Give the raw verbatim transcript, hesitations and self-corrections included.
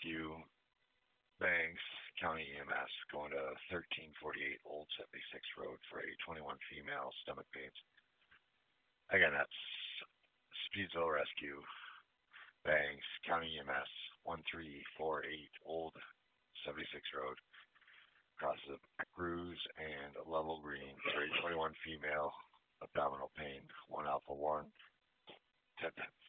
Rescue, Banks, County E M S, going to thirteen forty-eight Old seventy-six Road for a twenty-one female stomach pains. Again, that's Speedsville Rescue, Banks, County E M S, one three four eight Old seventy-six Road, crosses of Cruz and Level Green for a twenty-one female abdominal pain, one Alpha one, ten